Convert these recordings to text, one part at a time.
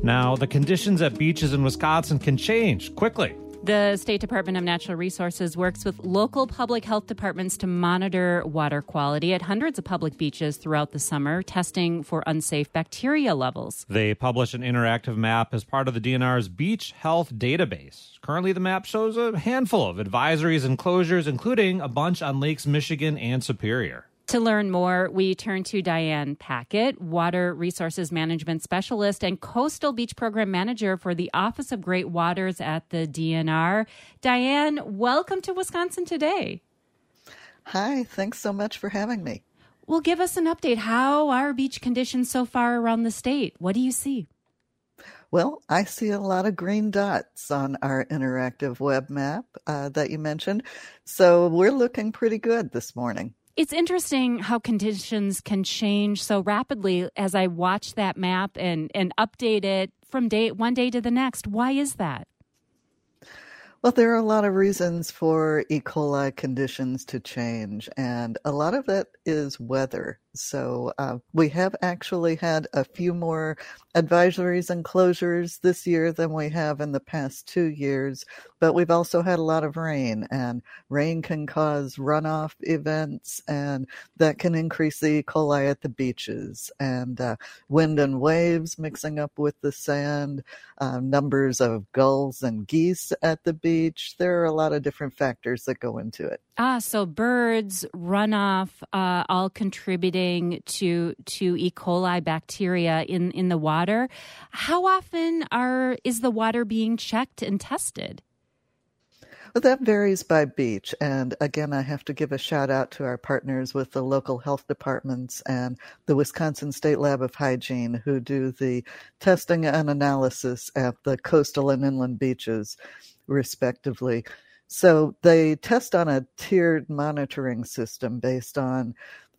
Now, the conditions at beaches in Wisconsin can change quickly. The State Department of Natural Resources works with local public health departments to monitor water quality at hundreds of public beaches throughout the summer, testing for unsafe bacteria levels. They publish an interactive map as part of the DNR's Beach Health Database. Currently, the map shows a handful of advisories and closures, including a bunch on Lakes Michigan and Superior. To learn more, we turn to Diane Packett, Water Resources Management Specialist and Coastal Beach Program Manager for the Office of Great Waters at the DNR. Diane, welcome to Wisconsin Today. Hi, thanks so much for having me. Well, give us an update. How are beach conditions so far around the state? What do you see? Well, I see a lot of green dots on our interactive web map that you mentioned. So we're looking pretty good this morning. It's interesting how conditions can change so rapidly as I watch that map and update it from one day to the next. Why is that? Well, there are a lot of reasons for E. coli conditions to change, and a lot of it is weather. So we have actually had a few more advisories and closures this year than we have in the past 2 years, but we've also had a lot of rain, and rain can cause runoff events, and that can increase the E. coli at the beaches, and wind and waves mixing up with the sand, numbers of gulls and geese at the beach. There are a lot of different factors that go into it. So birds, runoff, all contributing to E. coli bacteria in the water. How often is the water being checked and tested? Well, that varies by beach. And again, I have to give a shout out to our partners with the local health departments and the Wisconsin State Lab of Hygiene, who do the testing and analysis at the coastal and inland beaches, respectively. So they test on a tiered monitoring system based on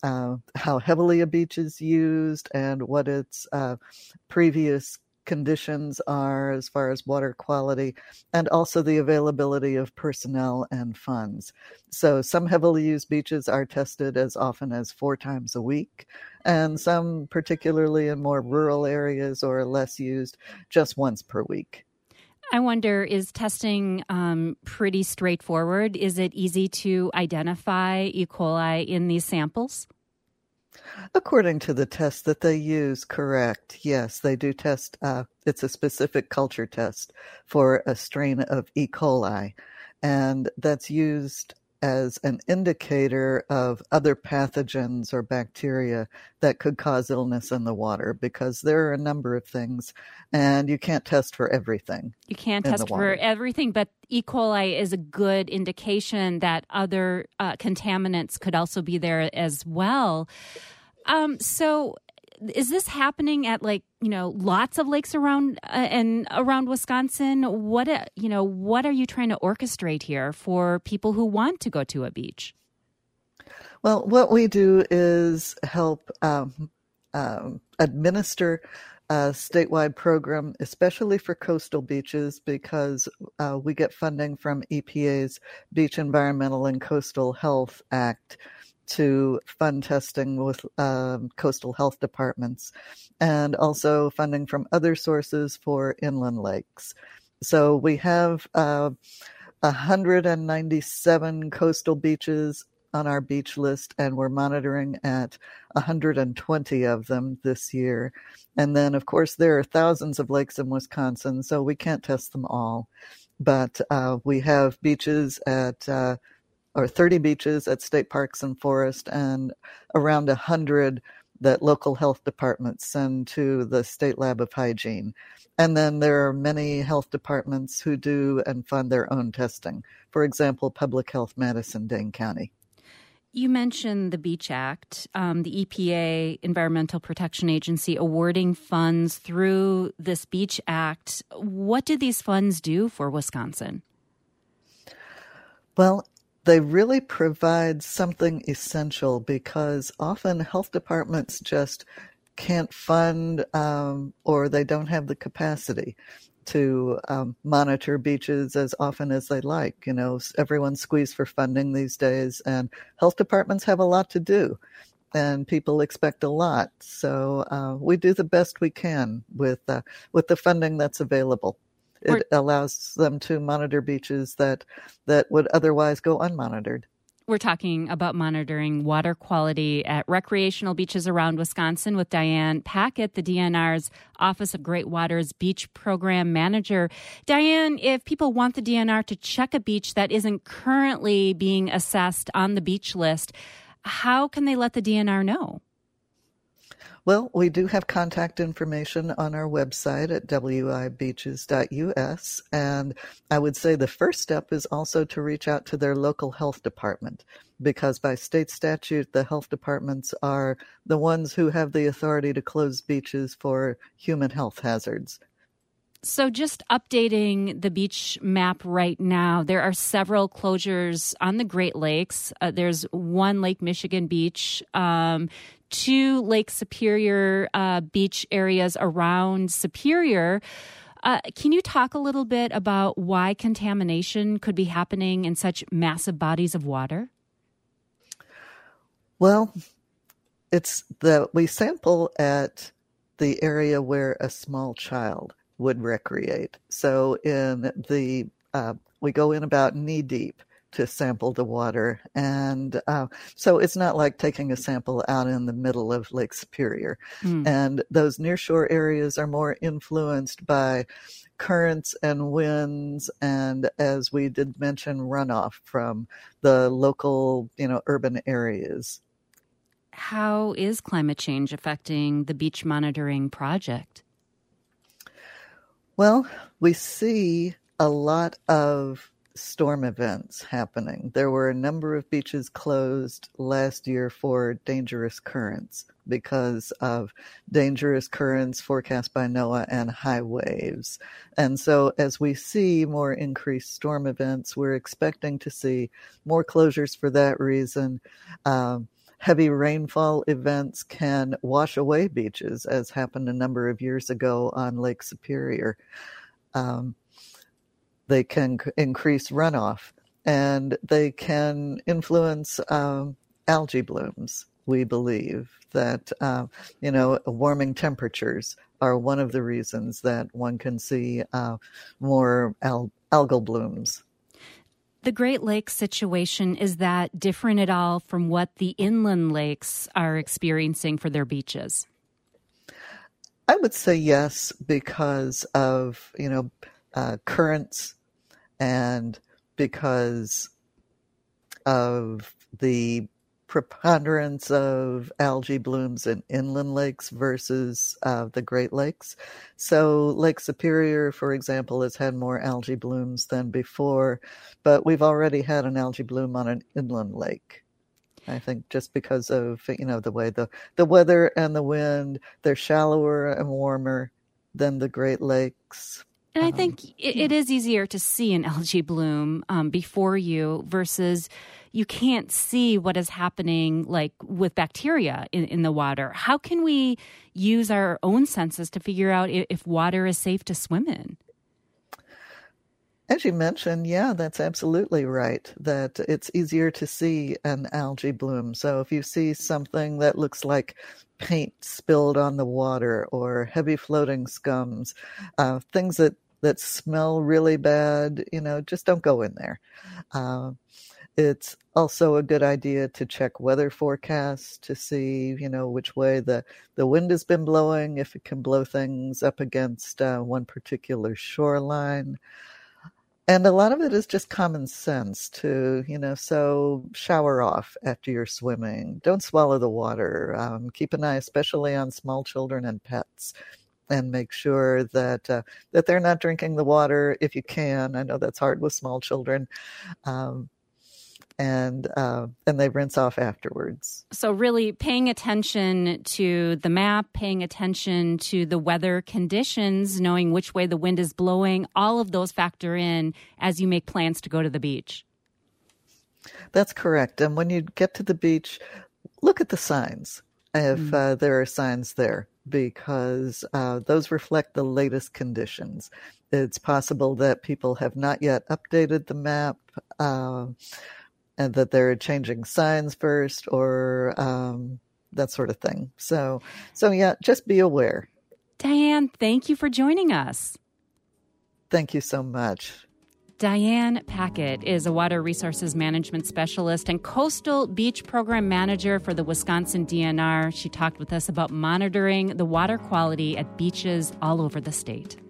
how heavily a beach is used and what its previous conditions are as far as water quality, and also the availability of personnel and funds. So some heavily used beaches are tested as often as 4 times a week, and some, particularly in more rural areas or less used, just once per week. I wonder, is testing pretty straightforward? Is it easy to identify E. coli in these samples? According to the test that they use, correct. Yes, they do test. It's a specific culture test for a strain of E. coli, and that's used as an indicator of other pathogens or bacteria that could cause illness in the water, because there are a number of things, and you can't test for everything. You can't test for everything, but E. coli is a good indication that other contaminants could also be there as well. So is this happening at lots of lakes around Wisconsin? What are you trying to orchestrate here for people who want to go to a beach? Well, what we do is help administer a statewide program, especially for coastal beaches, because we get funding from EPA's Beach Environmental and Coastal Health Act to fund testing with coastal health departments, and also funding from other sources for inland lakes. So we have 197 coastal beaches on our beach list, and we're monitoring at 120 of them this year. And then, of course, there are thousands of lakes in Wisconsin, so we can't test them all. But we have beaches at 30 beaches at state parks and forest, and around 100 that local health departments send to the State Lab of Hygiene. And then there are many health departments who do and fund their own testing. For example, Public Health Madison-Dane County. You mentioned the Beach Act, the EPA, Environmental Protection Agency, awarding funds through this Beach Act. What do these funds do for Wisconsin? Well, they really provide something essential, because often health departments just can't fund or they don't have the capacity to monitor beaches as often as they like. Everyone's squeezed for funding these days, and health departments have a lot to do. and people expect a lot. So we do the best we can with the funding that's available. It allows them to monitor beaches that would otherwise go unmonitored. We're talking about monitoring water quality at recreational beaches around Wisconsin with Diane Packett, the DNR's Office of Great Waters Beach Program Manager. Diane, if people want the DNR to check a beach that isn't currently being assessed on the beach list, how can they let the DNR know? Well, we do have contact information on our website at wibeaches.us, and I would say the first step is also to reach out to their local health department, because by state statute, the health departments are the ones who have the authority to close beaches for human health hazards. So just updating the beach map right now, there are several closures on the Great Lakes. There's one Lake Michigan beach, 2 Lake Superior beach areas around Superior. Can you talk a little bit about why contamination could be happening in such massive bodies of water? Well, it's that we sample at the area where a small child would recreate. So we go in about knee deep to sample the water. And so it's not like taking a sample out in the middle of Lake Superior. And those nearshore areas are more influenced by currents and winds, and as we did mention, runoff from the local, urban areas. How is climate change affecting the beach monitoring project? Well, we see a lot of storm events happening. There were a number of beaches closed last year for dangerous currents because of dangerous currents forecast by NOAA and high waves. And so as we see more increased storm events, we're expecting to see more closures for that reason. Heavy rainfall events can wash away beaches, as happened a number of years ago on Lake Superior. They can increase runoff, and they can influence algae blooms. We believe that, warming temperatures are one of the reasons that one can see more algal blooms. The Great Lakes situation, is that different at all from what the inland lakes are experiencing for their beaches? I would say yes, because of, currents and because of the preponderance of algae blooms in inland lakes versus the Great Lakes. So Lake Superior, for example, has had more algae blooms than before, but we've already had an algae bloom on an inland lake. I think just because of, the way the weather and the wind, they're shallower and warmer than the Great Lakes. And I think it is easier to see an algae bloom before you versus you can't see what is happening like with bacteria in the water. How can we use our own senses to figure out if water is safe to swim in? As you mentioned, yeah, that's absolutely right, that it's easier to see an algae bloom. So if you see something that looks like paint spilled on the water or heavy floating scums, things that smell really bad, just don't go in there. It's also a good idea to check weather forecasts to see, which way the wind has been blowing, if it can blow things up against one particular shoreline. And a lot of it is just common sense to, so shower off after you're swimming. Don't swallow the water. Keep an eye especially on small children and pets, and make sure that that they're not drinking the water if you can. I know that's hard with small children. And they rinse off afterwards. So really paying attention to the map, paying attention to the weather conditions, knowing which way the wind is blowing, all of those factor in as you make plans to go to the beach. That's correct. And when you get to the beach, look at the signs, if there are signs there, because those reflect the latest conditions. It's possible that people have not yet updated the map, and that they're changing signs first, or that sort of thing. So yeah, just be aware. Diane, thank you for joining us. Thank you so much. Diane Packett is a water resources management specialist and coastal beach program manager for the Wisconsin DNR. She talked with us about monitoring the water quality at beaches all over the state.